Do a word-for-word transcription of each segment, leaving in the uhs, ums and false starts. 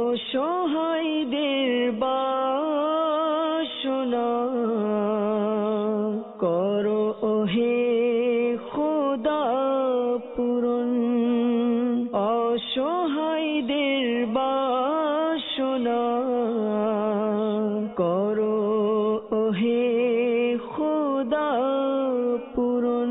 অসহায়দের বাসনা করো ওহে খোদা পূরণ। অসহায়দের বাসনা করো ওহে খোদা পূরণ।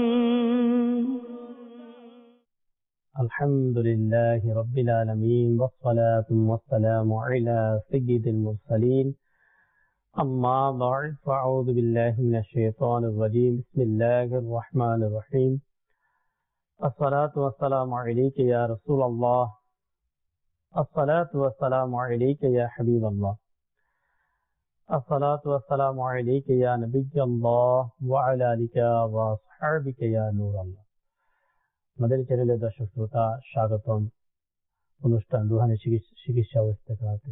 আলহামদুলিল্লাহি রাব্বিল আলামিন ওয়াসসালাতু ওয়াসসালামু আলা সাইয়্যিদিল মুরসালিন। আম্মা বা'দ, ফাআউযু বিল্লাহি মিনাশ শাইতানির রাজীম। বিসমিল্লাহির রাহমানির রাহিম। আসসালাতু ওয়াসসালামু আলাইকা ইয়া রাসূলুল্লাহ, আসসালাতু ওয়াসসালামু আলাইকা ইয়া হাবিবাল্লাহ, আসসালাতু ওয়াসসালামু আলাইকা ইয়া নাবিয়্যাল্লাহ ওয়া আলা আলিকা ওয়া আসহাবিকা ইয়া নূরাল্লাহ। আমাদের চ্যানেলের দর্শক শ্রোতা, স্বাগতম অনুষ্ঠান রুহানি চিকিৎসা ও ইস্তেকারাতে।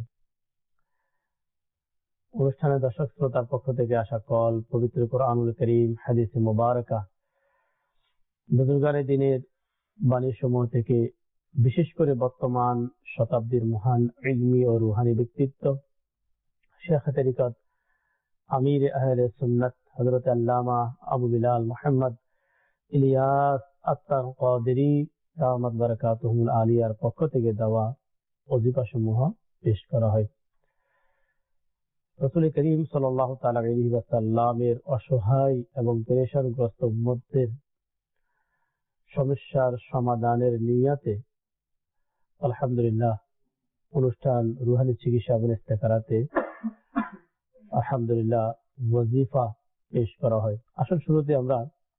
অনুষ্ঠানের দর্শক শ্রোতার পক্ষ থেকে আসা কল পবিত্র কোরআনুল কারীম, হাদিসে মুবারাকা, বুজুর্গানে দিনের বাণী সমূহ থেকে, বিশেষ করে বর্তমান শতাব্দীর মহান ইলমি ও রুহানি ব্যক্তিত্ব শেখ তরিকত আমির আহলে সুন্নাত হযরত আল্লামা আবু বিলাল মুহাম্মদ ইলিয়াস আত্তার কাদেরী দামাত বারাকাতুহুল আলিয়ার পক্ষ থেকে দেওয়া ওজিফা সমূহ পেশ করা হয়। রাসূল করিম সাল্লাল্লাহু তাআলা আলাইহি ওয়াসাল্লামের অসহায় এবং পেরেশানগ্রস্ত উম্মতদের সমস্যার সমাধানের নিয়তে আলহামদুলিল্লাহ অনুষ্ঠান রুহানি চিকিৎসা এবং ইস্তেকারাতে আলহামদুলিল্লাহ ওজিফা পেশ করা হয়। আসল শুরুতে আমরা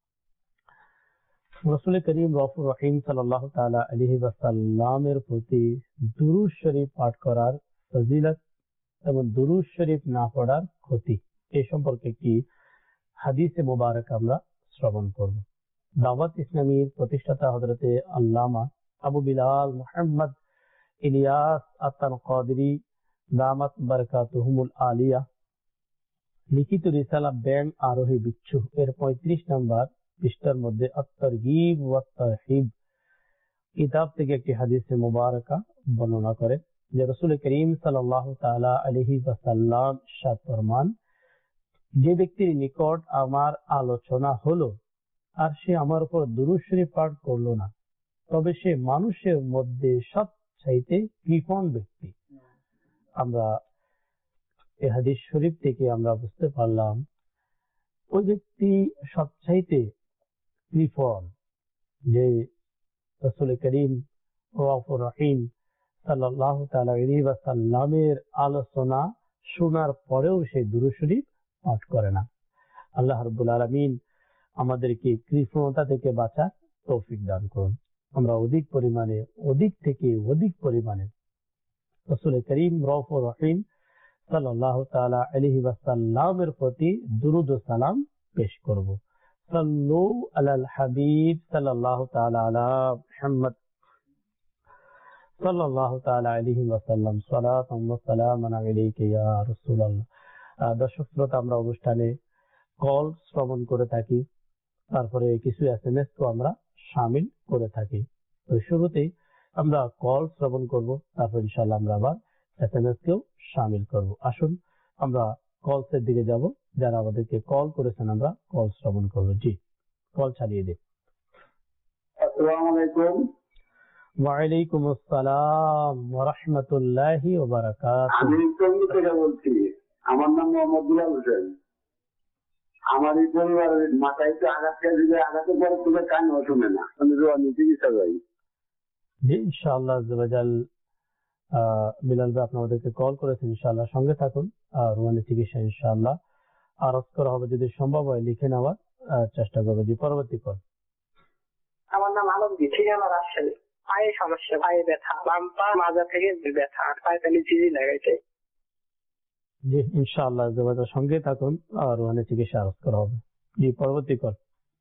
রাসূল করিম রাউফুর রহিম সাল্লাল্লাহু তাআলা আলাইহি ওয়াসাল্লামের প্রতি দুরূদ শরীফ পাঠ করার ফজিলত এবং দুরূদ শরীফ না পড়ার ক্ষতি, এই সম্পর্কে একটি হাদিসে মুবারক আমরা শ্রবণ করব। দাওয়াত ইসলামীর প্রতিষ্ঠাতা হযরতে আল্লামা আবু বিলাল মুহাম্মদ ইলিয়াস আত্তার কাদেরী দামাত বারাকাতুহুল আলিয়া লিখিত রিসালা ব্যাং আরোহী বিচ্ছু এর পঁয়ত্রিশ নম্বর পৃষ্ঠার মধ্যে আত-তারগীব ওয়া তারহিব কিতাব থেকে একটি হাদিসে মুবারকা বর্ণনা করে যে রাসূল করিম সাল্লাল্লাহু তাআলা আলাইহি ওয়াসাল্লাম ইরশাদ ফরমান, যে ব্যক্তির নিকট আমার আলোচনা হলো আর সে আমার উপর দুরূদ শরীফ পাঠ করলো না, তবে সে মানুষের মধ্যে সবচাইতে কৃপণ ব্যক্তি। আমরা এই হাদিস শরীফ থেকে আমরা বুঝতে পারলাম ওই ব্যক্তি সবচাইতে কৃপণ যে রাসূল করিম রাউফুর রহিম সাল্লাল্লাহু তাআলা আলাইহি ওয়াসাল্লামের আলোচনা শোনার পরেও সে দুরূদ শরীফ পাঠ করে না। আল্লাহ রাব্বুল আলামিন আমাদেরকে কৃপণতা থেকে বাঁচার তৌফিক দান করুন। আমরা অধিক পরিমাণে অধিক থেকে অধিক পরিমাণে রাসূল করিম রাউফুর রহিম সাল্লাল্লাহু তাআলা আলাইহি ওয়াসাল্লামের প্রতি দুরূদ ও সালাম পেশ করব। সাল্লু আলাল হাবিব সাল্লাল্লাহু তাআলা আলা মুহাম্মদ সাল্লাল্লাহু তাআলা আলাইহি ওয়াসাল্লাম সালাতাম ওয়া সালামান আলাইকা ইয়া রাসূলুল্লাহ। দর্শক শ্রোতা, আমরা অনুষ্ঠানে কল শ্রবণ করে থাকি, তারপরে কিছু এসএমএস তো আমরা শামিল করে থাকি। তো শুরুতেই আমরা কল শ্রবণ করব, তারপর ইনশাআল্লাহ আমরা আবার এসএমএস কেও শামিল করব। আসুন আমরা কলসের দিকে যাব, যারা আমাদেরকে কল করেছেন আমরা কল শ্রবণ করব। জি, কল চালিয়ে দিন। আসসালামু আলাইকুম। ওয়া আলাইকুম আসসালাম ওয়া রাহমাতুল্লাহি ওয়া বারাকাতুহু। আমি টঙ্গী থেকে বলছি, আমার নাম মোহাম্মদ বিলাল হোসেন। আমার এই পরিবারের মাথায় তো আঘাত খেয়ে আঘাতে পরে তোকে কান শুনে না, আমি রুহানি চিকিৎসা যাই। জি ইনশাআল্লাহ আযওয়াজাল। বিলাল ভাই আপনাদেরকে কল করেছেন, ইনশাআল্লাহ সঙ্গে থাকুন। রুহানি চিকিৎসা ইনশাআল্লাহ আরজ করা হবে, যদি সম্ভব হয় লিখে নেওয়ার চেষ্টা করবো। জি, পরবর্তী কল। আমার নাম আলমগীর, ঠিকানা রাজশাহী। পায়ে সমস্যা, পায়ে ব্যথা, বাম পা মাজা থেকে ব্যথা, পায়ে তালি চিজি লাগাইছে। জি ইনশাআল্লাহ আযওয়াজাল সঙ্গে থাকুন, আর রুহানি চিকিৎসা আরজ করা হবে। জি, পরবর্তী কল।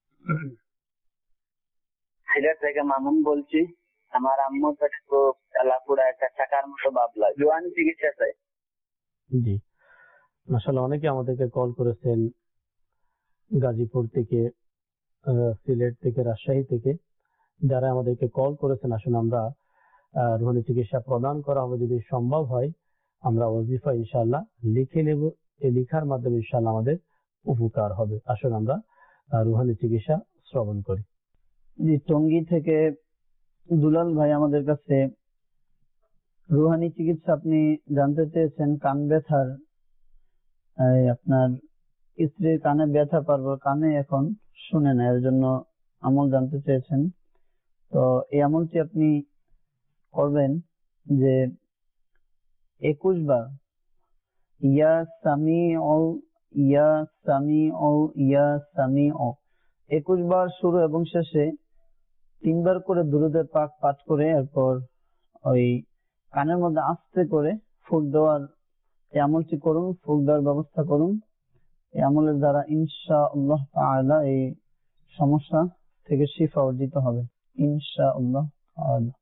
সিলেট থেকে মামুন বলছি। আমার আম্মু তো এলাপুরা একটা টাকার মতো ভাবলা, রুহানি চিকিৎসা চাই। জি মাশাআল্লাহ, অনেকে আমাদেরকে কল করেছেন গাজীপুর থেকে, সিলেট থেকে, রাজশাহী থেকে, যারা আমাদেরকে কল করেছেন। আসুন আমরা রুহানি চিকিৎসা প্রদান করা হবে। যদি সম্ভব হয় আমরা ওয়াজিফা ইনশাআল্লাহ লিখে নেব, এই লেখার মাধ্যমে ইনশাআল্লাহ আমাদের উপকার হবে। আসুন আমরা রুহানি চিকিৎসা শ্রবণ করি। জি, টঙ্গী থেকে দুলাল ভাই আমাদের কাছে রুহানি চিকিৎসা আপনি জানতে চেয়েছেন। কান ব্যথার, আপনার স্ত্রীর কানে ব্যথা পারবো, কানে এখন শুনে না, এর জন্য আমল জানতে চেয়েছেন। তো এই আমলটি আপনি করবেন যে একুশ বার ইয়া সামি ও ইয়া সামি ও ইয়া সামি ও একুশ বার শুরু এবং শেষে তিনবার করে দুরূদে পাক পাঠ করে এরপর ওই কানের মধ্যে আস্তে করে ফুঁক দেওয়ার এই আমলটি করুন, ফুঁক দেওয়ার ব্যবস্থা করুন। এই আমলের দ্বারা ইনশাআল্লাহ তাআলা এই সমস্যা থেকে শিফা অর্জিত হবে ইনশাআল্লাহ তাআলা।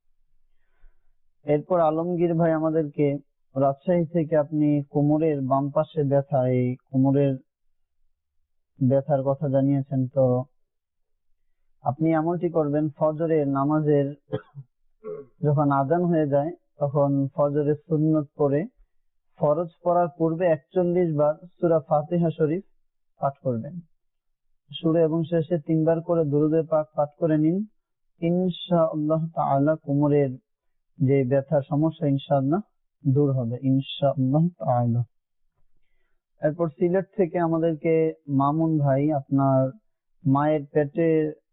এরপর আলমগীর ভাই আমাদেরকে রাজশাহী থেকে আপনি কোমরের বাম পাশে ব্যথা, এই কোমরের ব্যথার কথা জানিয়েছেন। তো আপনি আমলটি করবেন ফজরের নামাজের যখন আজান হয়ে যায় তখন ফজরের সুন্নত পড়ে ফরজ পড়ার পূর্বে একচল্লিশ বার সূরা ফাতিহা শরীফ পাঠ করবেন। শুরু এবং শেষে তিনবার করে দুরূদে পাক পাঠ করে নিন। ইনশাআল্লাহ তাআলা কোমরের যে ব্যথার সমস্যা ইনশাআল্লাহ দূর হবে ইনশাআল্লাহ তাআলা। এরপর সিলেট থেকে আমাদেরকে মামুন ভাই আপনার মায়ের পেটে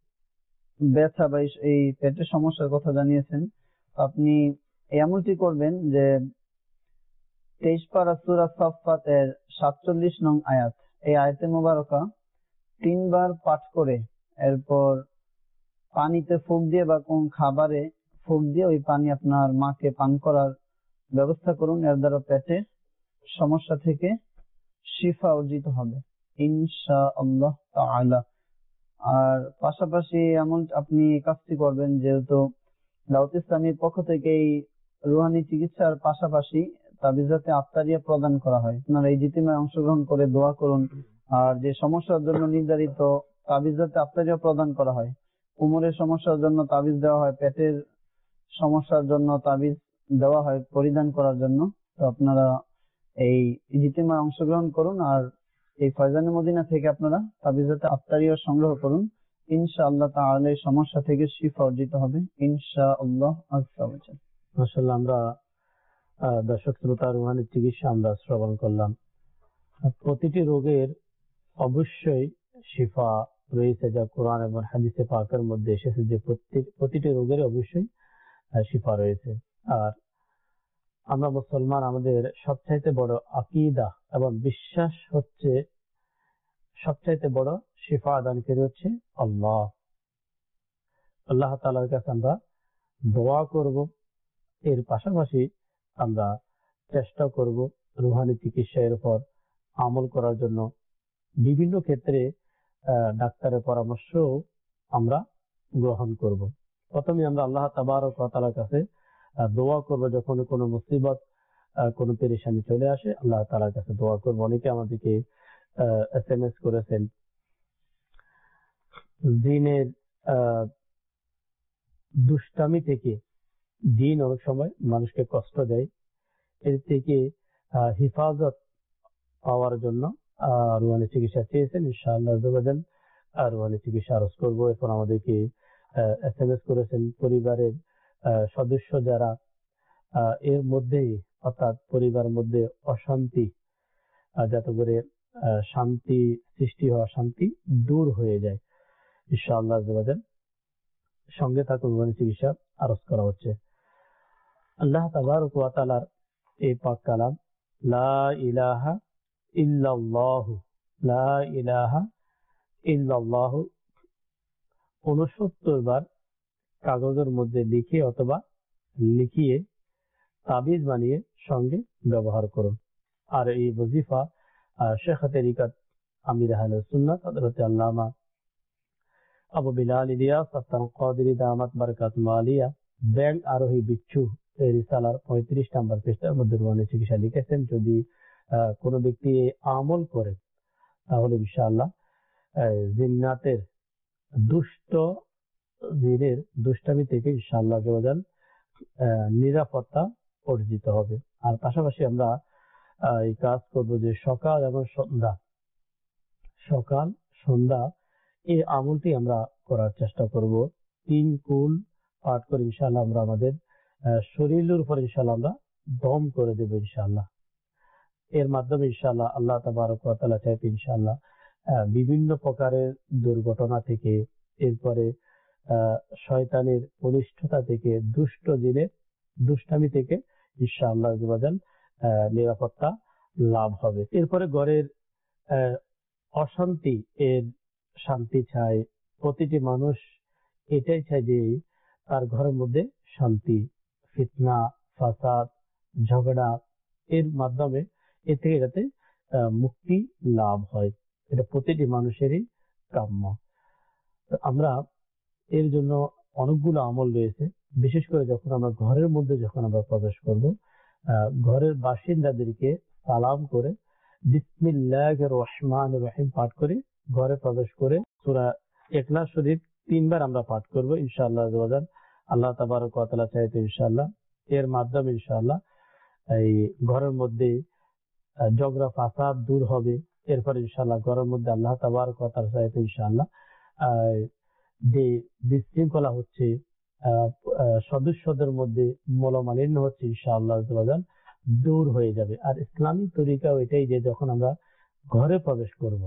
ব্যথা বা এই পেটের সমস্যার কথা জানিয়েছেন। আপনি এই আমলটি করবেন যে তেইশ পারা সূরা সাফফাত এর সাতচল্লিশ নং আয়াত, এই আয়াতে মোবারকা তিনবার পাঠ করে এরপর পানিতে ফুঁক দিয়ে বা কোন খাবারে ফুঁক দিয়ে ওই পানি আপনার মাকে পান করার ব্যবস্থা করুন। এর দ্বারা পেটের সমস্যা থেকে শিফা অর্জিত হবে ইনশাআল্লাহ তাআলা। আর পাশাপাশি এমন আপনি কাজটি করবেন, যেহেতু দাওয়াত ইসলামীর পক্ষ থেকে এই রুহানি চিকিৎসার পাশাপাশি তাবিজাতে আফতারিয়া প্রদান করা হয়। আপনারা এই জিতিমায় অংশগ্রহণ করে দোয়া করুন। আর যে সমস্যার জন্য নির্ধারিত তাবিজাতে আফতারিয়া প্রদান করা হয়, কোমরের সমস্যার জন্য তাবিজ দেওয়া হয়, পেটের সমস্যার জন্য তাবিজ দেওয়া হয় পরিধান করার জন্য। তো আপনারা এই ইজতিমায় অংশগ্রহণ করুন আর এই ফয়জানে মদিনা থেকে আপনারা তাবিজাতে আফতারিয়া সংগ্রহ করুন। ইনশাআল্লাহ তাআলা এই সমস্যা থেকে শিফা অর্জিত হবে ইনশাআল্লাহ আযজা ওয়া জাল। মাশাআল্লাহ, আমরা দর্শক শ্রোতা রুহানি চিকিৎসা আমরা শ্রবণ করলাম। প্রতিটি রোগের অবশ্যই শিফা রয়েছে, যা কোরআন এবং হাদিসে পাকের মধ্যে এসেছে যে প্রতিটি রোগের অবশ্যই শিফা রয়েছে। আর আমরা মুসলমান, আমাদের সবচাইতে বড় আকীদা এবং বিশ্বাস হচ্ছে সবচাইতে বড় শিফা দানকারী হচ্ছে আল্লাহ। আল্লাহ তাআলার কাছে আমরা দোয়া করব, এর পাশাপাশি আমরা চেষ্টা করব রুহানি চিকিৎসার উপর আমল করার জন্য। বিভিন্ন ক্ষেত্রে ডাক্তারের পরামর্শ আমরা গ্রহণ করব। প্রথমে আমরা আল্লাহ তাবারক ওয়া তাআলার কাছে দোয়া করব, যখন কোনো মুসিবত কোনো পেরেশানি চলে আসে আল্লাহ তাআলার কাছে দোয়া করব। অনেকে আমাদেরকে এস এম এস করেছেন দিনের দুষ্টামি থেকে, দিন অনেক সময় মানুষকে কষ্ট দেয়, এর থেকে হিফাজত পাওয়ার জন্য রুহানি চিকিৎসা চেয়েছেন। ইনশাআল্লাহ রুহানি চিকিৎসা আরজ করবো। এখন আমাদেরকে এস এম এস করেছেন পরিবারের সদস্য যারা এর মধ্যেই, অর্থাৎ পরিবারের মধ্যে অশান্তি, যাতে করে শান্তি সৃষ্টি হওয়া, শান্তি দূর হয়ে যায়। ইনশাআল্লাহ সঙ্গে থাকুন, রুহানি চিকিৎসা আরজ করা হচ্ছে। আল্লাহ তাবারক ওয়া তাআলার এই পাক কালাম লা ইলাহা ইল্লাল্লাহু, লা ইলাহা ইল্লাল্লাহু ঊনসত্তর বার কাগজের মধ্যে লিখে অথবা লিখিয়ে তাবিজ বানিয়ে সঙ্গে ব্যবহার করুন। আর এই ওয়াজিফা শেখ তরিকত আমির আহলে সুন্নাত হযরত আল্লামা আবু বিলাল ইলিয়াস আত-তানকাদিরি দামাত বারাকাতুহু আলিয়া ব্যাংক আরোহী বিচ্ছু এই রিসালার পঁয়ত্রিশ নম্বর পৃষ্ঠার মধ্যে রুহানি চিকিৎসা লিখেছেন। যদি কোন ব্যক্তি আমল করে তাহলে ইনশাআল্লাহ জিন্নাতের দুষ্ট জিনের দুষ্টামি থেকে ইনশাআল্লাহ নিরাপত্তা অর্জিত হবে। আর পাশাপাশি আমরা এই কাজ করব যে সকাল এবং সন্ধ্যা সকাল সন্ধ্যা এই আমলটি আমরা করার চেষ্টা করব। তিন কুল পাঠ করে ইনশাআল্লাহ আমরা আমাদের শরীরের উপর ইনশাআল্লাহ আমরা দম করে দেব ইনশাআল্লাহ। এর মাধ্যমে ইনশাআল্লাহ আল্লাহ তাবারক ওয়া তাআলা চাইতে ইনশাআল্লাহ বিভিন্ন প্রকারের দুর্ঘটনা থেকে, এরপরে শয়তানের অনিষ্টতা থেকে, দুষ্ট জিনের দুষ্টামি থেকে ইনশাআল্লাহ নিরাপত্তা লাভ হবে। এরপরে ঘরের অশান্তি এর শান্তি চায়, প্রতিটি মানুষ এটাই চায় যে তার ঘরের মধ্যে শান্তি, ফিতনা ফাসাদ ঝগড়া এর মাধ্যমে এ থেকে যাতে মুক্তি লাভ হয়, এটা প্রতিটি মানুষেরই কাম্য। আমরা এর জন্য অনেকগুলো আমল রয়েছে। বিশেষ করে যখন আমরা ঘরের মধ্যে যখন আমরা প্রবেশ করব, ঘরের বাসিন্দাদেরকে সালাম করে বিসমিল্লাহির রহমানির রহিম পাঠ করে ঘরে প্রবেশ করে সূরা ইখলাস শরীফ তিনবার আমরা পাঠ করব ইনশাআল্লাহ। আল্লাহ তাবারক ওয়া তাআলা চাইতে ইনশাআল্লাহ এর মাধ্যমে ইনশাআল্লাহ এই ঘরের মধ্যে ঝগড়া ফাসাদ দূর হবে। এরপর ইনশাআল্লাহ ঘরের মধ্যে আল্লাহ তাবারক ওয়া তাআলা চাইতে ইনশাআল্লাহ যে বিশৃঙ্খলা হচ্ছে, সদস্যদের মধ্যে মলমালিন্য হচ্ছে ইনশাআল্লাহ দূর হয়ে যাবে। আর ইসলামী তরিকা এটাই যে যখন আমরা ঘরে প্রবেশ করব,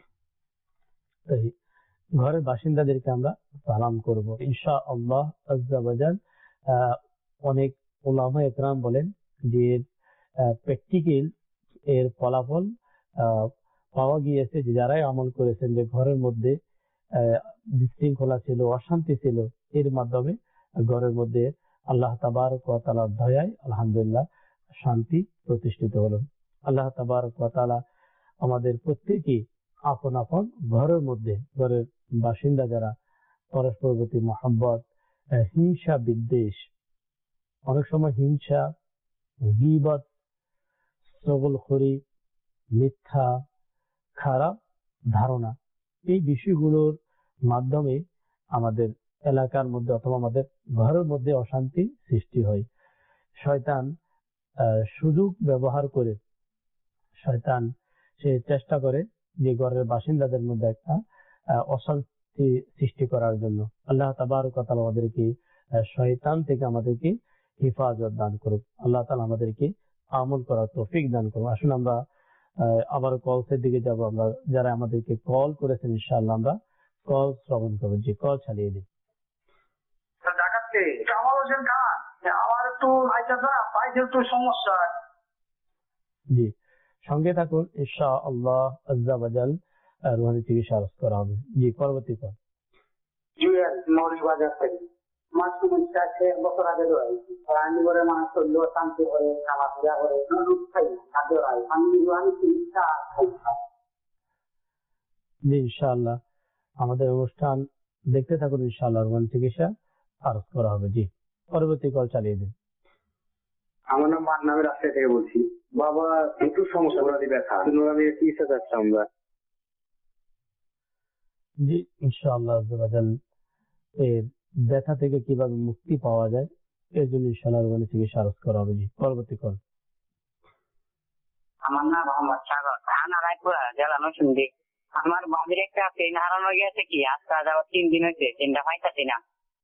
ঘরের বাসিন্দাদেরকে আমরা সালাম করব ইনশাআল্লাহ আজ্জা ওয়া জাল। অনেক উলামা ইকরাম বলেন যে প্র্যাকটিক্যাল এর ফলাফল পাওয়া গিয়েছে যে যারাই আমল করেছেন যে ঘরের মধ্যে বিশৃঙ্খলা ছিল, অশান্তি ছিল, এর মাধ্যমে ঘরের মধ্যে আল্লাহ তাবারক ওয়া তাআলার দয়ায় আলহামদুলিল্লাহ শান্তি প্রতিষ্ঠিত হলো। আল্লাহ তাবারক ওয়া তাআলা আমাদের প্রত্যেকই আপন আপন ঘরের মধ্যে, ঘরের বাসিন্দা যারা পরস্পর প্রতি মহব্বত, হিংসা বিদ্বেষ, অনেক সময় হিংসা, গীবত, চগলখড়ি, মিথ্যা, খারাপ ধারণা, এই বিষয়গুলোর মাধ্যমে আমাদের এলাকার মধ্যে অথবা আমাদের ঘরের মধ্যে অশান্তি সৃষ্টি হয়। শয়তান সুযোগ ব্যবহার করে শয়তান সে চেষ্টা করে যে ঘরের বাসিন্দাদের মধ্যে একটা অশান্তি সৃষ্টি করার জন্য। আল্লাহ তাবারক ওয়া তাআলা আমাদেরকে শয়তান থেকে আমাদেরকে হেফাজত দান করুক। আল্লাহ তাআলা আমাদেরকে আমল করার তৌফিক দান করুন। আসুন আমরা আবার কলসের দিকে যাব। আমরা যারা আমাদেরকে কল করেছেন ইনশাআল্লাহ আমরা কল শ্রবণ করবো। যে কল চালিয়ে দিন। আমার একটু একটু সমস্যা। জি, সঙ্গে থাকুন ইনশাআল্লাহ আজ্জা ওয়া জাল, রুহানি চিকিৎসা আরজ করা হবে। জি, পরবর্তী কল। মৌলভীবাজার থেকে আমার সমস্যা আছে, এক বছর আগে ধরাইছি। রান্নি করে মানুষ চললেও শান্তি করে, খাওয়া পূজা করে, দুধ খাই খাদ্য হয়। আমি রুহানি চিকিৎসা খাই। জি, ইনশাআল্লাহ আমাদের অনুষ্ঠান দেখতে থাকুন ইনশাআল্লাহ, রুহানি চিকিৎসা আরজ করা হবে। জি, পরবর্তী কল চালিয়ে দিন। আমার নাম মান্না, আমি রাজশাহী থেকে বলছি। বাবা একটু সমস্যা করে ব্যথা, আমি চিকিৎসা চাচ্ছি আমরা। জি, ইনশাআল্লাহ এর ব্যথা থেকে কিভাবে মুক্তি পাওয়া যায় এর জন্য ইনশাআল্লাহ রুহানি চিকিৎসা আরজ করা হবে। জি, পরবর্তী কল। আমার নাম মোহাম্মদ সাগর, থানা রায়পুরা, জেলা নরসিংদী। আমার বাড়ির একটা ট্রেন হারানো গেছে, কি আজকে যাওয়ার তিন দিন হয়েছে, ট্রেনটা পাইতাছি না।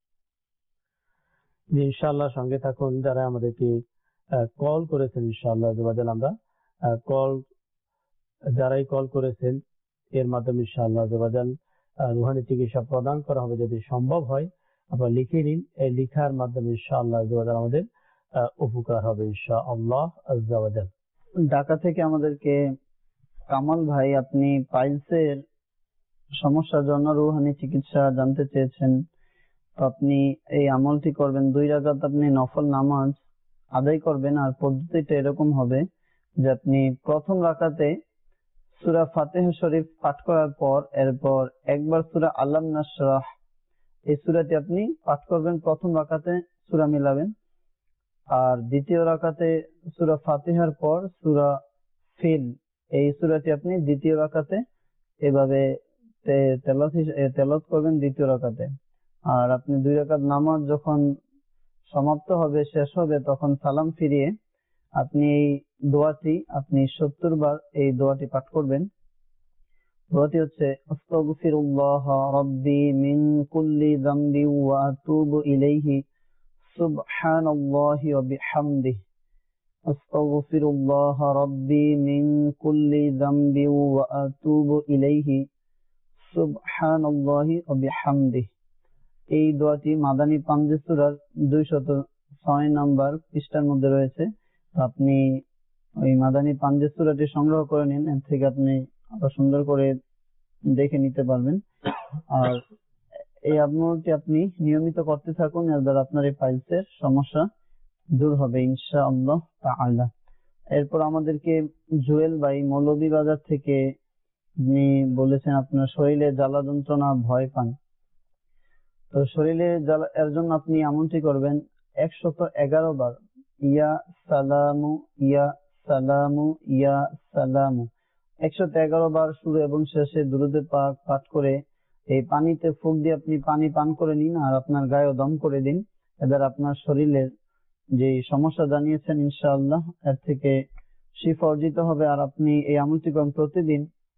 জি, ইনশাআল্লাহ সঙ্গে থাকুন। যারা আমাদেরকে কল করেছেন ইনশাআল্লাহ আমরা কল যারাই কল করেছেন এর মাধ্যমে ইনশাআল্লাহ রুহানি চিকিৎসা প্রদান করা হবে। যদি সম্ভব হয় আপনারা লিখে নিন, এই লিখার মাধ্যমে ইনশাআল্লাহ আমাদের উপকার হবে ইনশাআল্লাহ আজ্জা ওয়া জাল। ঢাকা থেকে আমাদেরকে কামাল ভাই, আপনি পাইলসের সমস্যার জন্য রুহানি চিকিৎসা জানতে চেয়েছেন। তো আপনি এই আমলটি করবেন, দুই রাকাত আপনি নফল নামাজ আদায় করবেন। আর পদ্ধতিটা এরকম হবে যে আপনি প্রথম রাকাতে সূরা ফাতিহা শরীফ পাঠ করার পর এরপর একবার সূরা আলাম নাশরাহ এই সূরাটি আপনি পাঠ করবেন, প্রথম রাকাতে সূরা মিলাবেন। আর দ্বিতীয় রাকাতে সূরা ফাতিহার পর সূরা ফিল এই সূরাটি আপনি দ্বিতীয় রাকাতে এভাবে তেলাওয়াত তেলাওয়াত করবেন দ্বিতীয় রাকাতে। আর আপনি দুই রাকাত নামাজ যখন সমাপ্ত হবে, শেষ হবে, তখন সালাম ফিরিয়ে আপনি এই দোয়াটি আপনি সত্তর বার এই দোয়াটি পাঠ করবেন। দোয়াটি হচ্ছে আস্তাগফিরুল্লাহ রাব্বি মিন কুল্লি যামবি ওয়া আতুবু ইলাইহি সুবহানাল্লাহি ওয়া বিহামদিহি আস্তাগফিরুল্লাহ রাব্বি মিন কুল্লি যামবি ওয়া আতুবু ইলাইহি সুবহানাল্লাহি ওয়া বিহামদিহি। এই দোয়াটি মাদানী পাঞ্জে সূরার দুইশত ছয় নম্বর পৃষ্ঠার মধ্যে রয়েছে। আপনি ওই মাদানী পাঞ্জে সূরাটি সংগ্রহ করে নিন, এর থেকে আপনি আরো সুন্দর করে দেখে নিতে পারবেন। আর এই আমলটি আপনি নিয়মিত করতে থাকুন, এর দ্বারা আপনার এই পাইলসের সমস্যা দূর হবে ইনশাআল্লাহ তাআলা। এরপর আমাদেরকে জুয়েল ভাই মৌলভীবাজার থেকে আপনি বলেছেন আপনার শরীরে জ্বালা যন্ত্রণা ভয় পান। তো শরীরে জ্বালা এর জন্য আপনি এমনটি করবেন একশত এগারো বার ইয়া সালামু ইয়া সালামু ইয়া সালামু একশত এগারো বার শুরু এবং শেষে দুরূদে পাক পাঠ করে এই পানিতে ফুঁক দিয়ে আপনি পানি পান করে নিন আর আপনার গায়ে দম করে দিন। এদের আপনার শরীরের যে সমস্যা জানিয়েছেন ইনশাআল্লাহ এর থেকে শিফা অর্জিত হবে। আর আপনি এই আমলটি করেন প্রতিদিন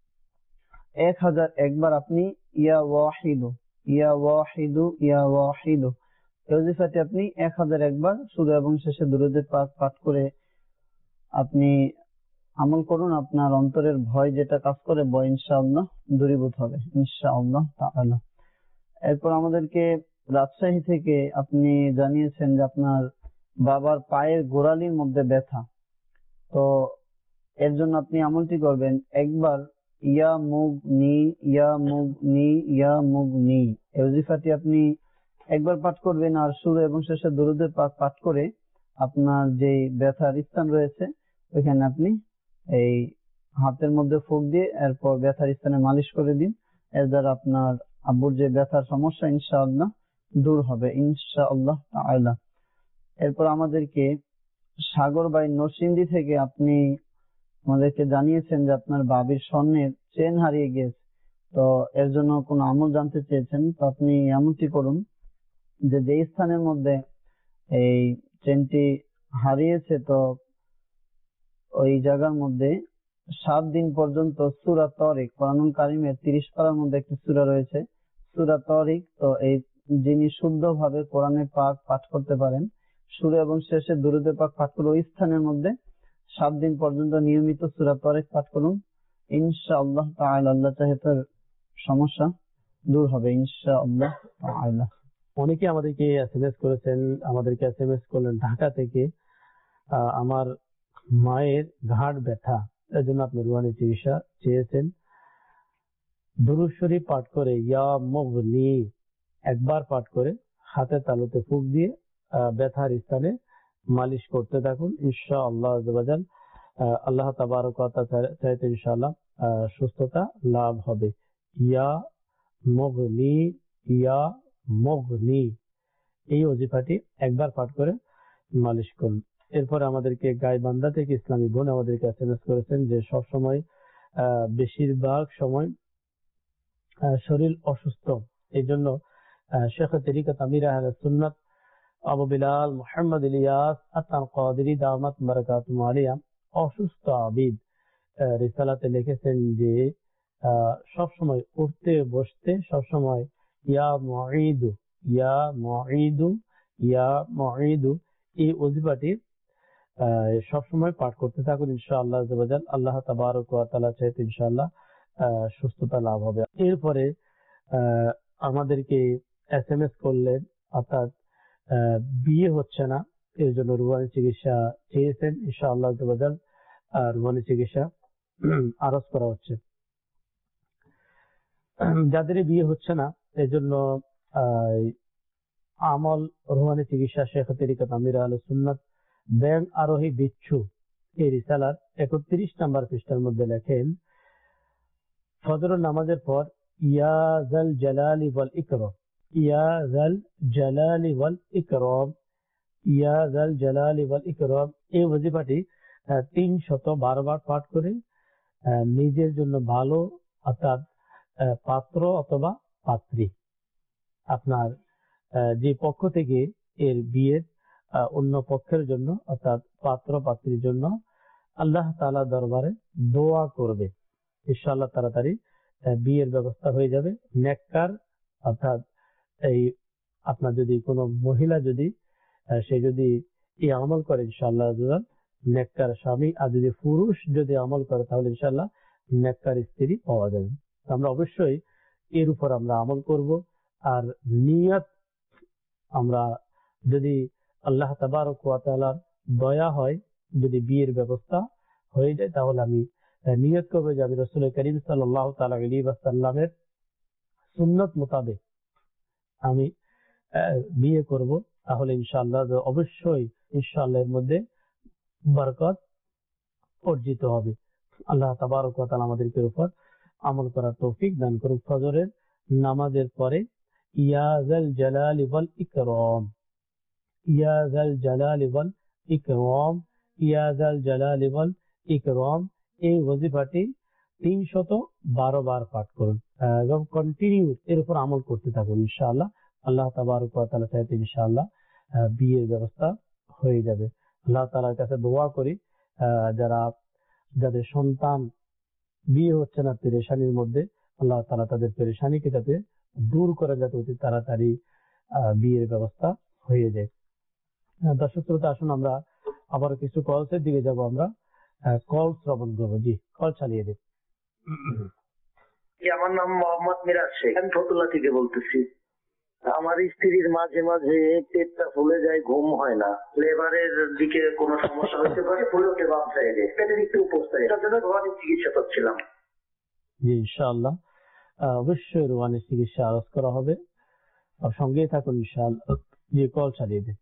এক হাজার একবার আপনি ইয়া ওয়াহিদু ইয়া ওয়াহিদু ইয়া ওয়াহিদু এই ওজিফাটি আপনি এক হাজার একবার শুরু এবং শেষে দুরূদে পাক পাঠ করে আপনি আমল করুন। আপনার অন্তরের ভয় যেটা কাজ করে ভয় ইনশাআল্লাহ দূরীভূত হবে ইনশাআল্লাহ তাআলা। এরপর আমাদেরকে রাজশাহী থেকে আপনি জানিয়েছেন যে আপনার বাবার পায়ের গোড়ালির মধ্যে ব্যথা। তো এর জন্য আপনি আমলটি করবেন একবার ইয়া মুগ নি ইয়া মুগ নি ইয়া মুগ নি এই ওজিফাটি আপনি একবার পাঠ করবেন আর শুরু এবং শেষে দুরূদে পাক পাঠ করে আপনার যে ব্যথার স্থান রয়েছে ওইখানে আপনি এই হাতের মধ্যে ফুঁক দিয়ে এরপর ব্যথার স্থানে মালিশ করে দিন। এর দ্বারা আপনার আব্বুর যে ব্যথার সমস্যা ইনশাআল্লাহ দূর হবে ইনশাআল্লাহ তাআলা। এরপর আমাদেরকে সাগর ভাই নরসিংদী থেকে আপনি আমাদেরকে জানিয়েছেন যে আপনার বাবির স্বর্ণের চেন হারিয়ে গিয়েছে। তো এর জন্য কোন আমল জানতে চেয়েছেন। তো আপনি এমনটি করুন যে যে স্থানের মধ্যে এই চেনটি হারিয়েছে তো ওই জায়গার মধ্যে সাত দিন পর্যন্ত সূরা তারিক কোরআনুল কারীমের তিরিশ পারার মধ্যে একটি সূরা রয়েছে সূরা তারিক। তো এই যিনি শুদ্ধভাবে কোরআনে পাক পাঠ করতে পারেন শুরু এবং শেষে দুরূদে পাক পাঠ করে ওই স্থানের মধ্যে সাত দিন পর্যন্ত নিয়মিত সূরা তারিক পাঠ করুন ইনশাআল্লাহ তাআলা। আল্লাহ চাহে তার সমস্যা দূর হবে ইনশাআল্লাহ তাআলা। অনেকে আমাদেরকে এসএমএস করেছেন, আমাদেরকে এসএমএস করলেন ঢাকা থেকে, আমার মায়ের ঘাড় ব্যথা, এর জন্য আপনি রুহানি চিকিৎসা চেয়েছেন। দুরূদ শরীফ পাঠ করে ইয়া মুগনি একবার পাঠ করে হাতের তালুতে ফুঁক দিয়ে ব্যথার স্থানে মালিশ করতে থাকুন ইনশাআল্লাহ আযওয়াজাল। আল্লাহ তাবারক ওয়া তাআলা চাইতে ইনশাআল্লাহ সুস্থতা লাভ হবে। ইয়া মুগনি ইয়া মুগনি এই ওজিফাটি একবার পাঠ করে মালিশ করুন। এরপর আমাদেরকে গাইবান্ধা থেকে ইসলামী বোন আমাদেরকে এসএমএস করেছেন যে সব সময় বেশিরভাগ সময় শরীর অসুস্থ, এই জন্য শেখ তরিকত আমির আহলে সুন্নাত আবু বিলাল মুহাম্মদ ইলিয়াস আত-তানকাদিরি দামাত বারাকাতুহু আলাইহি অসুস্থ আবিদ রিসালাতে লিখেছেন যে সব সময় উঠতে বসতে সব সময় ইয়া মুঈদু ইয়া মুঈদু ইয়া মুঈদু এই ওজিফাটি সবসময় পাঠ করতে থাকুন ইনশাআল্লাহ আযওয়াজাল। আল্লাহ তাবারক ওয়া তাআলা চাইতে ইনশাআল্লাহ সুস্থতা লাভ হবে। এরপরে আমাদেরকে এসএমএস করলেন অর্থাৎ বিয়ে হচ্ছে না, এর জন্য রুহানি চিকিৎসা চেয়েছেন ইনশাআল্লাহ আযওয়াজাল। রুহানি চিকিৎসা আরজ করা হচ্ছে। যাদের বিয়ে হচ্ছে না এর জন্য আমল রুহানি চিকিৎসা শেখ তরিকত আমির আহলে সুন্নাত ব্যাং আরোহী বিচ্ছু এই রিসালার একত্রিশ নম্বর পৃষ্ঠার মধ্যে লেখেন ফজর নামাজের পর ইয়া যাল জালালি ওয়াল ইকরাম ইয়া যাল জালালি ওয়াল ইকরাম ইয়া যাল জালালি ওয়াল ইকরাম এই ওজিফাটি তিনশত বারো বার পাঠ করে নিজের জন্য ভালো অর্থাৎ পাত্র অথবা পাত্রী আপনার যে পক্ষ থেকে এর বিয়ের অন্য পক্ষের জন্য অর্থাৎ পাত্র পাত্রীর জন্য আল্লাহ তাআলা দরবারে দোয়া করবে, ইনশাআল্লাহ তাড়াতাড়ি বিয়ের ব্যবস্থা হয়ে যাবে। নেককার অর্থাৎ এই আপনার যদি কোনো মহিলা যদি সে যদি এই আমল করে ইনশাআল্লাহ নেককার স্বামী, আর যদি পুরুষ যদি আমল করে তাহলে ইনশাআল্লাহ নেককার স্ত্রী পাওয়া যাবে। আমরা অবশ্যই এর উপর আমরা আমল করব। আর নিয়ত আমরা যদি আল্লাহ তাবারক ওয়া তাআলার দয়া হয়, যদি বিয়ের ব্যবস্থা হয়ে যায় তাহলে আমি নিয়ত করবো যে আমি রাসূল করিম সাল্লাল্লাহু তাআলা আলাইহি ওয়াসাল্লামের সুন্নাত মোতাবেক আমি বিয়ে করব। তাহলে ইনশাআল্লাহ অবশ্যই ইনশাআল্লাহ এর মধ্যে বরকত অর্জিত হবে। আল্লাহ তাবারক ওয়া তাআলা আমাদেরকে উপর আমল করার তৌফিক দান করুন। ফজরের নামাজের পরে ইয়া যাল জালালি ওয়াল ইকরাম, ইয়া যাল জালালি ওয়াল ইকরাম, ইয়া যাল জালালি ওয়াল ইকরাম, এই ওয়াজিফাটি তিনশত বারো বার পাঠ করুন এবং কন্টিনিউ এর উপর আমল করতে থাকুন। ইনশাআল্লাহ আল্লাহ তাবারক ওয়া তাআলা চাইতে ইনশাআল্লাহ বিয়ের ব্যবস্থা হয়ে যাবে। আল্লাহ তাআলার কাছে দোয়া করি যারা যাদের সন্তান বিয়ে হচ্ছে না পেরেশানির মধ্যে, আল্লাহ তাআলা তাদের পেরেশানিকে যাতে দূর করে, যাতে অতি তাড়াতাড়ি বিয়ের ব্যবস্থা হয়ে যায়। দর্শক শ্রোতা, আসুন আমরা আবার কিছু কলসের দিকে যাব। আমরা কল শ্রবণ করবো। জি, কল চালিয়ে দিন। আমার নাম মোহাম্মদ মিরাজ শেখ, আমি ফতুল্লা থেকে বলতেছি। আমার স্ত্রীর মাঝে মাঝে পেটটা ফুলে যায়, ঘুম হয় না, লেবারের দিকে কোনো সমস্যা হতে পারে, ফুলে ওঠে বাম সাইডে, পেটের একটু উপস্থায়, এটার জন্য রোহানি চিকিৎসা করছিলাম। জি ইনশাআল্লাহ অবশ্যই রোহানি চিকিৎসা আরজ করা হবে, আর সঙ্গেই থাকুন ইনশাআল্লাহ। জি, কল চালিয়ে দিন।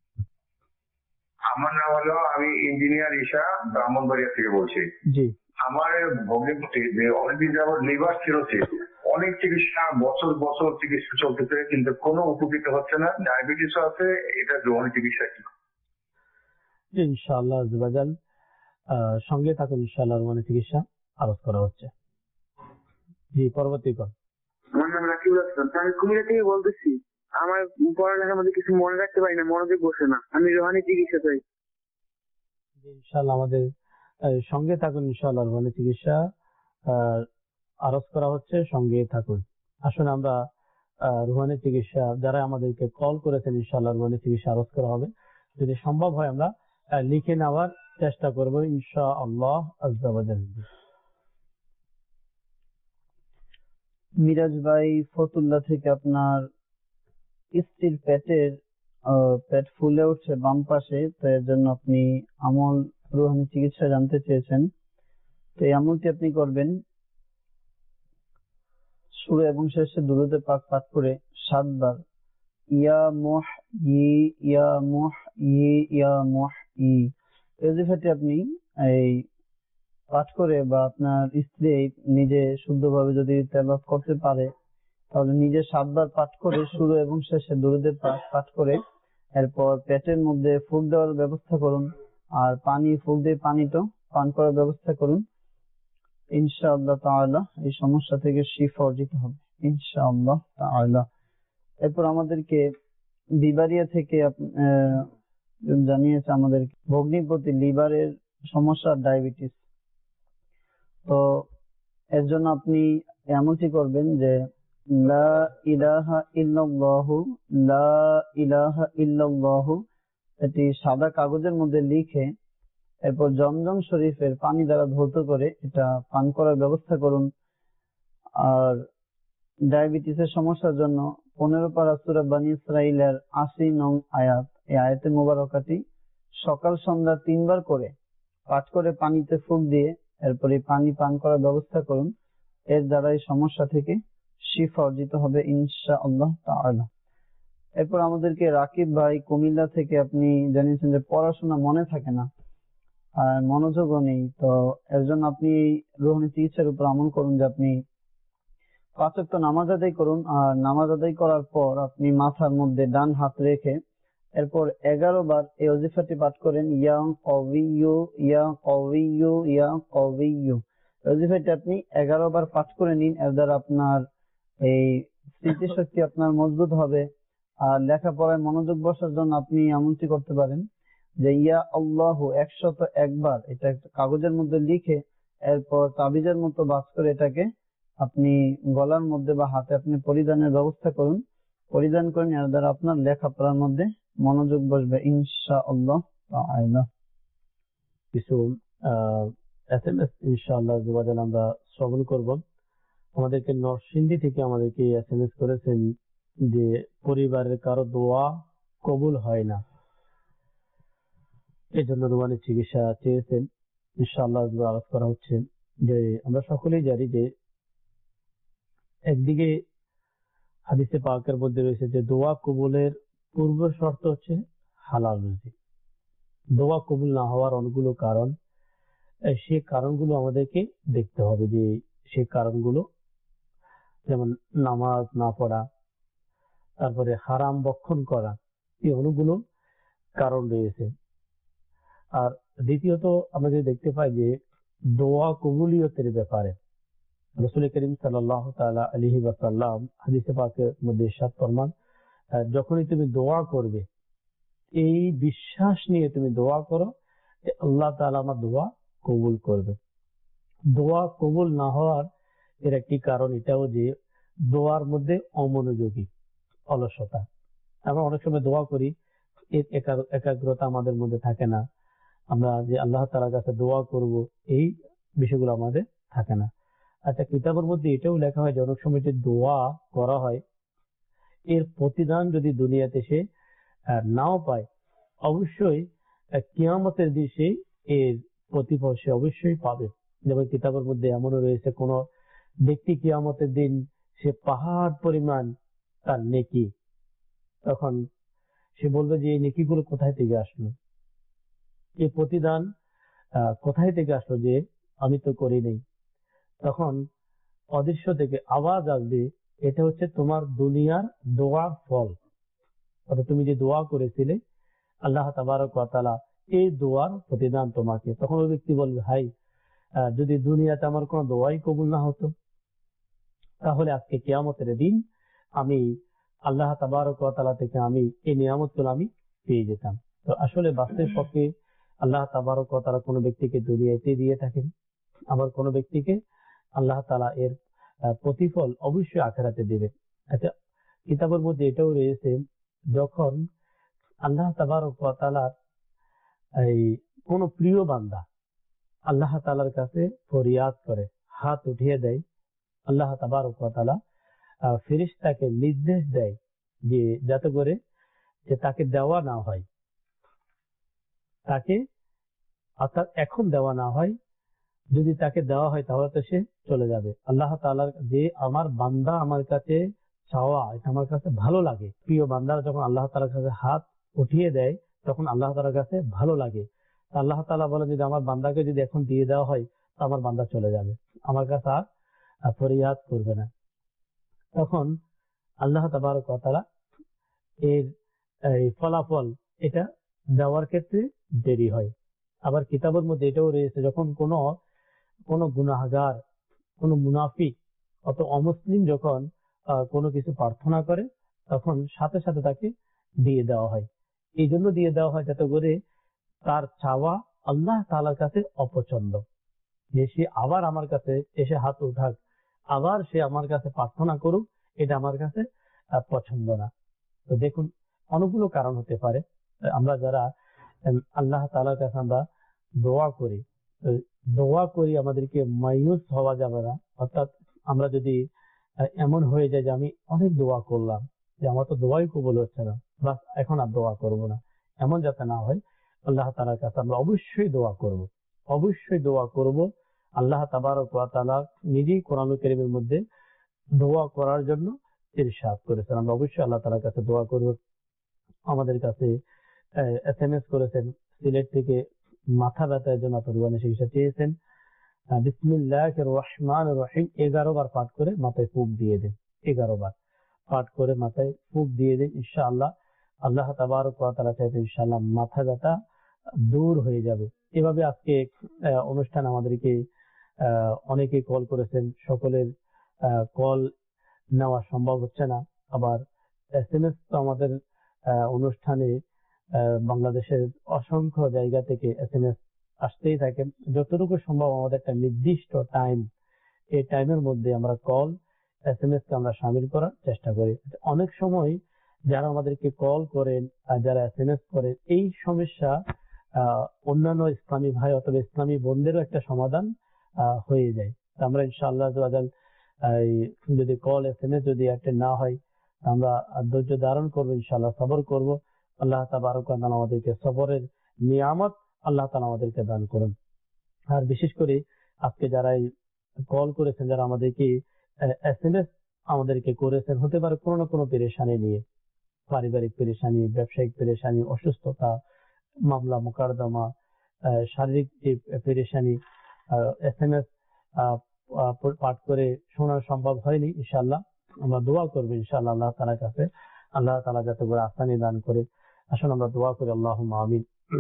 আমার নাম হলো, আমি ইঞ্জিনিয়ার ঈশা, ব্রাহ্মণবাড়িয়া থেকে বলছি। জি, আমার ভগ্নিপতি যে অনেকদিন যাবত লিভার সিরোসিস, অনেক চিকিৎসা বছর বছর চিকিৎসা চলতেছে কিন্তু কোনো উপকৃত হচ্ছে না, ডায়াবেটিসও আছে, এটা রোহানি চিকিৎসা কি? ইনশাআল্লাহ আজওয়াজাল সঙ্গে থাকুন, ইনশাআল্লাহ রোহানি চিকিৎসা আরজ করা হচ্ছে। জি, পরবর্তী কল। আমার নাম রাকিবুল হাসান, আমি কুমিল্লা থেকে বলতেছি। আমার পড়ালেখার মধ্যে কিছু মনে রাখতে পারি না, মনোযোগ বসে না, আমি রোহানি চিকিৎসা চাই। ইনশাআল্লাহ আমাদের সঙ্গে থাকুন, ইনশাআল্লাহ রোহানি চিকিৎসা আরজ করা হচ্ছে, সঙ্গে থাকুন। আসুন আমরা রোহানি চিকিৎসা যারা আমাদেরকে কল করেছেন ইনশাআল্লাহ রোহানি চিকিৎসা আরজ করা হবে। যদি সম্ভব হয় আমরা লিখে নেওয়ার চেষ্টা করব ইনশাআল্লাহ আজ্জা ওয়া জাল্লা। মিরাজ ভাই ফতুল্লা থেকে আপনার স্ত্রীর পেটের পেট ফুলে উঠছে বাম পাশে, তো এর জন্য আপনি আমল রুহানি চিকিৎসা জানতে চেয়েছেন। তো এই আমলটি আপনি করবেন শুরু এবং শেষে দুরূদে পাক পাঠ করে সাতবার ইয়া মুহ ই ইয়া মুহ ই ইয়া মুহ ই, এই ওজিফাটি আপনি এই পাঠ করে বা আপনার স্ত্রী নিজে শুদ্ধভাবে যদি তেলাওয়াত করতে পারে তাহলে নিজে সাতবার পাঠ করে শুরু এবং শেষে দুরূদে পাক পাঠ করে এরপর পেটের মধ্যে ফুঁক দেওয়ার ব্যবস্থা করুন, আর পানি ফুঁক দিয়ে পানিটা পান করার ব্যবস্থা করুন। ইনশাআল্লাহ তাআলা এই সমস্যা থেকে শিফা অর্জিত হবে ইনশাআল্লাহ তাআলা। এরপর আমাদেরকে বিবারিয়া থেকে জানিয়েছে আমাদের ভগ্নিপতি লিভারের সমস্যা, ডায়াবেটিস। তো এর জন্য আপনি এমনটি করবেন যে লা ইলাহা ইল্লাল্লাহু লা ইলাহা ইল্লাল্লাহু এটি সাদা কাগজের মধ্যে লিখে এরপর জমজম শরীফের পানি দ্বারা ধৌত করে এটা পান করার ব্যবস্থা করুন। আর ডায়াবেটিসের সমস্যার জন্য পনেরো পারা সূরা বনী ইসরাঈলের আশি নং আয়াত, এই আয়াতে মুবারকাটি সকাল সন্ধ্যা তিনবার করে পাঠ করে পানিতে ফুঁক দিয়ে এরপর এই পানি পান করার ব্যবস্থা করুন। এর দ্বারা এই সমস্যা থেকে শিফা অর্জিত হবে ইনশাআল্লাহ তাআলা। এরপর আমাদেরকে রাকিব ভাই কুমিল্লা থেকে আপনি জানিয়েছেন যে পড়াশোনা মনে থাকে না আর মনোযোগও নেই, তো এর জন্য আপনি রুহানি চিকিৎসার উপর আমল করুন যে আপনি পাঁচ ওয়াক্ত নামাজ আদায় করুন, আর নামাজ আদায় করার পর আপনি মাথার মধ্যে ডান হাত রেখে এরপর এগারো বার এই ওজিফাটি পাঠ করেন ইয়া কওয়িয়্যু ইয়া কওয়িয়্যু ইয়া কওয়িয়্যু। ওজিফাটি আপনি এগারো বার পাঠ করে নিন, এর দ্বারা আপনার এই স্মৃতিশক্তি আপনার মজবুত হবে, আর লেখাপড়ায় মনোযোগ বসার জন্য আপনি এমনটি করতে পারেন যে ইয়া আল্লাহ একশত একবার এটা একটা কাগজের মধ্যে লিখে এরপর তাবিজের মতো বাস করে এটাকে আপনি গলার মধ্যে বা হাতে আপনি পরিধানের ব্যবস্থা করুন। পরিধান করেন, এর দ্বারা আপনার লেখাপড়ার মধ্যে মনোযোগ বসবে ইনশাআল্লাহ তাআলা। কিছু এস এম এস ইনশাআল্লাহ যোগাযোগ আমরা শ্রবণ করব। আমাদেরকে নরসিংদী থেকে আমাদেরকে এস এম এস করেছেন যে পরিবারের কারো দোয়া কবুল হয় না, এই জন্য রুহানি চিকিৎসা চেয়েছেন। ইনশাআল্লাহ আলোচনা করা হচ্ছে যে আমরা সকলেই জানি যে একদিকে হাদিসে পাকের মধ্যে রয়েছে যে দোয়া কবুলের পূর্ব শর্ত হচ্ছে হালাল রুজি। দোয়া কবুল না হওয়ার অনেকগুলো কারণ, সেই কারণগুলো আমাদেরকে দেখতে হবে যে সেই কারণগুলো যেমন নামাজ না পড়া, তারপরে হারাম বক্ষণ করা, এই অনেকগুলো কারণ রয়েছে। আর দ্বিতীয়ত আমরা যদি দেখতে পাই যে দোয়া কবুলিয়তের ব্যাপারে রাসূল করিম সাল্লাল্লাহু তাআলা আলাইহি ওয়াসাল্লাম হাদিসে পাকের মধ্যে ইরশাদ ফরমান, যখনই তুমি দোয়া করবে এই বিশ্বাস নিয়ে তুমি দোয়া করো যে আল্লাহ তাআলা আমার দোয়া কবুল করবে। দোয়া কবুল না হওয়ার এর একটি কারণ এটাও যে দোয়ার মধ্যে অমনোযোগী, অলসতা। আমরা অনেক সময় দোয়া করি, এর একাগ্রতা আমাদের মধ্যে থাকে না। আমরা যে আল্লাহ তাআলার কাছে দোয়া করব এই বিষয়গুলো আমাদের থাকে না। আচ্ছা, কিতাবের মধ্যে এটাও লেখা হয় যে অনেক সময় যে দোয়া করা হয় এর প্রতিদান যদি দুনিয়াতে সে নাও পায়, অবশ্যই কিয়ামতের দিনে এর প্রতিফল সে অবশ্যই পাবে। যেমন কিতাবের মধ্যে এমনও রয়েছে কোন ব্যক্তি কিয়ামতের দিন সে পাহাড় পরিমাণ তার নেকি, তখন সে বলবে যে এই নেকিগুলো কোথায় থেকে আসলো, এই প্রতিদান কোথায় থেকে আসলো যে আমি তো করি নাই। তখন অদৃশ্য থেকে আওয়াজ আসবে, এটা হচ্ছে তোমার দুনিয়ার দোয়ার ফল, অর্থাৎ তুমি যে দোয়া করেছিলে আল্লাহ তাবারক ওয়া তাআলা এই দোয়ার প্রতিদান তোমাকে। তখন ওই ব্যক্তি বলবে, হাই, যদি দুনিয়াতে আমার কোনো দোয়াই কবুল না হতো তাহলে আজকে কিয়ামতের দিন আমি আল্লাহ তাবারক ওয়া তাআলা থেকে আমি এই নিয়ামতগুলো আমি পেয়ে যেতাম। তো আসলে বাস্তব পক্ষে আল্লাহ তাবারক ওয়া তাআলা কোনো ব্যক্তিকে দুনিয়াতে দিয়ে থাকেন, আবার কোনো ব্যক্তিকে আল্লাহ তাআলা এর প্রতিফল অবশ্যই আখিরাতে দেবেন। আচ্ছা, কিতাবের মধ্যে এটাও রয়েছে যখন আল্লাহ তাবারক ওয়া তাআলা এই কোন প্রিয় বান্দা আল্লাহ তাআলার কাছে ফরিয়াদ করে, হাত উঠিয়ে দেয়, আল্লাহ তাবারক ওয়া তাআলা ফেরেশতাকে নির্দেশ দেয় যে যাতে করে যে তাকে দেওয়া না হয়, তাকে অর্থাৎ এখন দেওয়া না হয়, যদি তাকে দেওয়া হয় তাহলে তো সে চলে যাবে। আল্লাহ তাআলার যে আমার বান্দা আমার কাছে চাওয়া, এটা আমার কাছে ভালো লাগে। প্রিয় বান্দারা যখন আল্লাহ তাআলার কাছে হাত উঠিয়ে দেয় তখন আল্লাহ তাআলার কাছে ভালো লাগে। আল্লাহ তাআলা বলে যদি আমার বান্দাকে যদি এখন দিয়ে দেওয়া হয় তো আমার বান্দা চলে যাবে, আমার কাছে আর ফরিয়াদ করবে না। তখন আল্লাহ তাবারক ওয়া তাআলা এর ফলাফল এটা দেওয়ার ক্ষেত্রে দেরি হয়। আবার কিতাবের মধ্যে এটাও রয়েছে যখন কোন কোন গুনাহগার, কোন মুনাফিক অত অমুসলিম যখন কোনো কিছু প্রার্থনা করে তখন সাথে সাথে তাকে দিয়ে দেওয়া হয়। এই জন্য দিয়ে দেওয়া হয় যাতে করে তার চাওয়া আল্লাহ তাআলার কাছে অপছন্দ, যে সে আবার আমার কাছে এসে হাত উঠাক, আবার সে আমার কাছে প্রার্থনা করুক, এটা আমার কাছে পছন্দ না। তো দেখুন অনেকগুলো কারণ হতে পারে। আমরা যারা আল্লাহ তাআলার কাছে আমরা দোয়া করি, দোয়া করি আমাদেরকে মায়ুস হওয়া যাবে না। অর্থাৎ আমরা যদি এমন হয়ে যায় যে আমি অনেক দোয়া করলাম যে আমার তো দোয়াই কবুল হচ্ছে না, বাস এখন আর দোয়া করব না, এমন যাতে না হয়। আল্লাহ তাআলার কাছে আমরা অবশ্যই দোয়া করব, অবশ্যই দোয়া করব। আল্লাহ তাবারক ওয়া তাআলা নিজেই কোরআন কারীমের মধ্যে দোয়া করার জন্য ইরশাদ করেছেন, আমরা অবশ্যই আল্লাহ তাআলার কাছে দোয়া করব। আমাদের কাছে এস এম এস করেছেন সিলেট থেকে, মাথা ব্যথার জন্য পরিবারের চিকিৎসা চেয়েছেন। বিসমিল্লাহির রহমানির রহিম এগারো বার পাঠ করে মাথায় ফুঁক দিয়ে দিন, এগারো বার পাঠ করে মাথায় ফুঁক দিয়ে দিন। ইনশাআল্লাহ আল্লাহ তাবারক ওয়া তাআলা চাইতে ইনশাআল্লাহ মাথা ব্যথা দূর হয়ে যাবে। এভাবে আজকে অনুষ্ঠান আমাদেরকে অনেকে কল করেছেন, সকলের কল নেওয়া সম্ভব হচ্ছে না। আবার এস এম এস তো আমাদের আহ, অনুষ্ঠানে আহ, বাংলাদেশের অসংখ্য জায়গা থেকে এস এম এস আসতেই থাকে। যতটুকু সম্ভব আমাদের একটা নির্দিষ্ট টাইম, এই টাইমের মধ্যে আমরা কল এস এম এস কে আমরা সামিল করার চেষ্টা করি। অনেক সময় যারা আমাদেরকে কল করেন আর যারা এস এম এস করেন, এই সমস্যা আহ, অন্যান্য ইসলামী ভাই অথবা ইসলামী বোনদেরও একটা সমাধান আহ, হয়ে যায়। আমরা ইনশাআল্লাহ যদি কল এস এম এস যদি অ্যাটেন্ড না হয়, আমরা ধৈর্য ধারণ করবো, ইনশাআল্লাহ সবর করব। আল্লাহ তাবারক ওয়া তাআলা আমাদেরকে সবরের নিয়ামত আল্লাহ তাআলা আমাদেরকে দান করুন। আর বিশেষ করে আজকে যারা কল করেছেন, যারা আমাদেরকে এস এম এস আমাদেরকে করেছেন, হতে পারে কোনো না কোনো পেরেশানি নিয়ে, পারিবারিক পেরেশানি, ব্যবসায়িক পেরেশানি, অসুস্থতা, মামলা মোকদ্দমা, শারীরিক যে পেরেশানি, এস এম এস পাঠ করে শোনা সম্ভব হয়নি। ইনশাআল্লাহ আমরা দোয়া করবো, ইনশাআল্লাহ আল্লাহ তাআলার কাছে আল্লাহ তাআলা যাতে করে আসানি দান করে। আসুন আমরা দোয়া করি, আল্লাহুম্মা আমিন।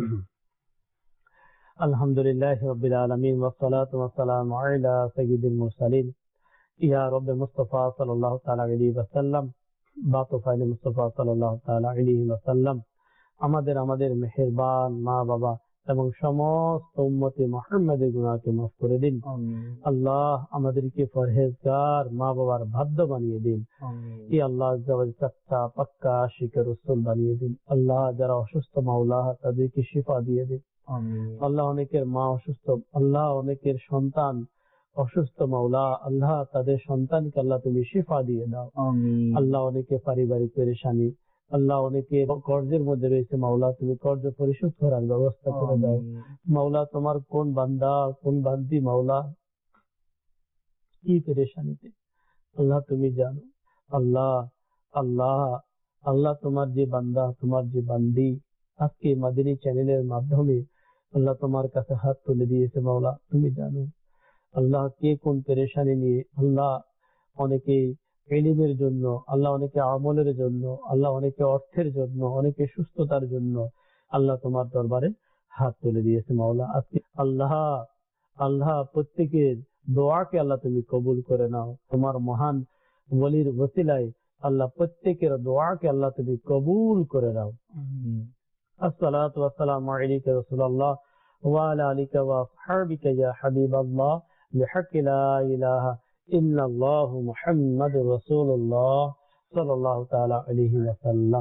আলহামদুলিল্লাহি রাব্বিল আলামিন ওয়াস সালাতু ওয়াস সালামু আলা সাইয়্যিদিল মুরসালিন ইয়া রাব্বি মুস্তাফা সাল্লাল্লাহু তাআলা আলাইহি ওয়া সাল্লাম বা তোফাইল মুস্তাফা সাল্লাল্লাহু তাআলা আলাইহি ওয়া সাল্লাম। আমাদের আমাদের মেহেরবান মা বাবা এবং সমস্ত উম্মতে মুহাম্মাদের গুনাহকে মাফ করে দিন। আল্লাহ আমাদেরকে পরহেজগার মা বাবার ভাদ্য বানিয়ে দিন। ই আল্লাহ সচ্চা পাক্কা আশিকে রাসূল বানিয়ে দিন। আল্লাহ যারা অসুস্থ মাওলা তাদেরকে শিফা দিয়ে দিন। আল্লাহ অনেকের মা অসুস্থ, আল্লাহ অনেকের সন্তান অসুস্থ মাওলা, আল্লাহ তাদের সন্তানকে আল্লাহ তুমি শিফা দিয়ে দাও। আল্লাহ অনেকে পারিবারিক পেরেশানি, আল্লাহ অনেকে কর্জের মধ্যে রয়েছে, মাওলা তুমি কর্জ পরিশোধ করার ব্যবস্থা করে দাও। মাওলা তোমার কোন বান্দা কোন বান্দি মাওলা কি পেরেশানিতে, আল্লাহ তুমি জানো। আল্লাহ আল্লাহ আল্লাহ তোমার যে বান্দা তোমার যে বান্দি আজকে মাদিনী চ্যানেলের মাধ্যমে আল্লাহ তোমার কাছে হাত তুলে দিয়েছে, মাওলা তুমি জানো। আল্লাহ কে কোন পেরেশানি নিয়ে, আল্লাহ অনেকে ইলমের জন্য, আল্লাহ অনেকে আমলের জন্য, আল্লাহ অনেকে অর্থের জন্য, অনেকে সুস্থতার জন্য আল্লাহ তোমার দরবারে হাত তুলে দিয়েছে মাওলা। আজকে আল্লাহ আল্লাহ প্রত্যেকের দোয়াকে আল্লাহ তুমি কবুল করে নাও। তোমার মহান ওলির ওসিলায় আল্লাহ প্রত্যেকের দোয়াকে আল্লাহ তুমি কবুল করে নাও। আসসালাতু ওয়াসসালামু আলাইকা ইয়া রাসূলুল্লাহ ওয়া আলা আলিকা ওয়া আসহাবিকা ইয়া হাবিবাল্লাহ বিহাক্কি লা ইলাহা ইল্লাল্লাহু মুহাম্মাদুর রাসূলুল্লাহ সাল্লাল্লাহু তাআলা আলাইহি ওয়া সাল্লাম।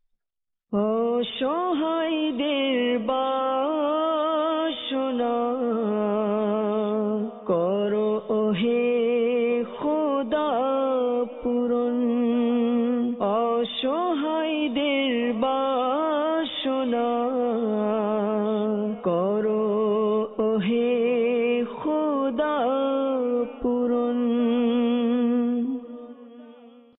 অসহায়দের বাসনা করো ওহে খোদা পূরণ, অসহায়দের বাসনা করো ওহে